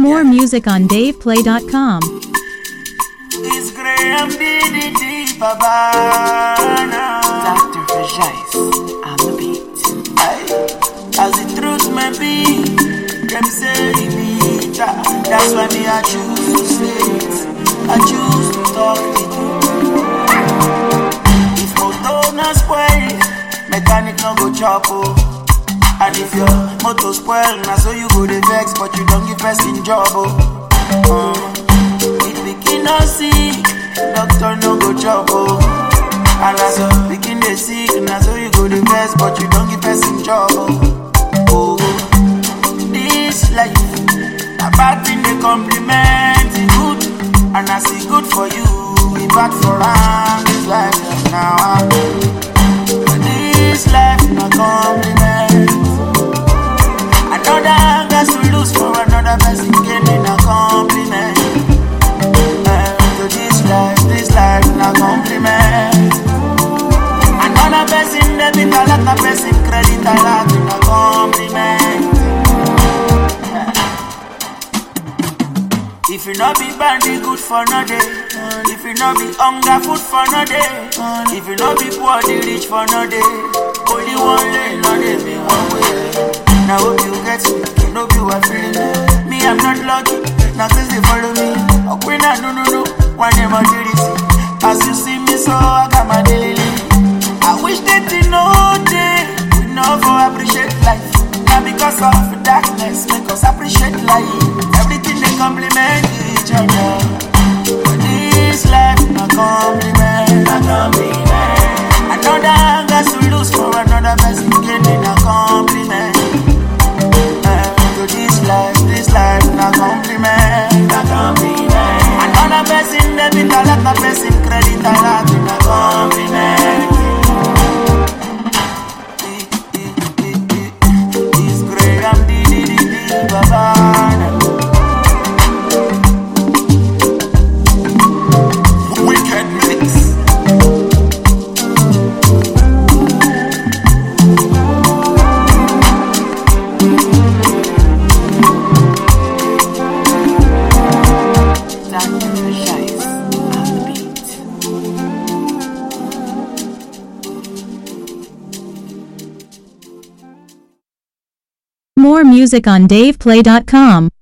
More music on DavePlay.com. It's Graham DDD Babana. Dr. Vajais on the beat. As the truth may be, them say it be that. That's why me I choose to say it. I choose to talk the truth. If motor no spoil, mechanic no go chop oh. And if your motor spoil, na so you go the vex, but you don't give person job oh. It begin no sick, doctor no go chop oh. And as you begin the sick, na so you go the vex, but you don't give person job oh. This life, a bad thing they compliment it good, and as it good for you, it bad for am. This life now, this life no compliment. Another gas to lose for another person getting a compliment. So this life no compliment. Another person debit a lot of person credit a lot in a compliment. If you not be bandy good for no day, if you not be hunger food for no day, if you not be poor the rich for no day, only one lane no day be one way. Now hope you get me, you know be what feeling me. I'm not lucky, now cause they follow me. Okay now no, one name of this. As you see me so I got my daily. I wish that you know day we never appreciate life. Now because of the darkness make us appreciate life. Everything they compliment each other. But this life no compliment, no compliment. Another gas to lose for another person getting a compliment. So this life no compliment, no compliment. Another person debit a lot of person credit a lot in a compliment. It's Graham DDD Babana. Wicked mix. Dr. Vajais on the beat. More music on DavePlay.com.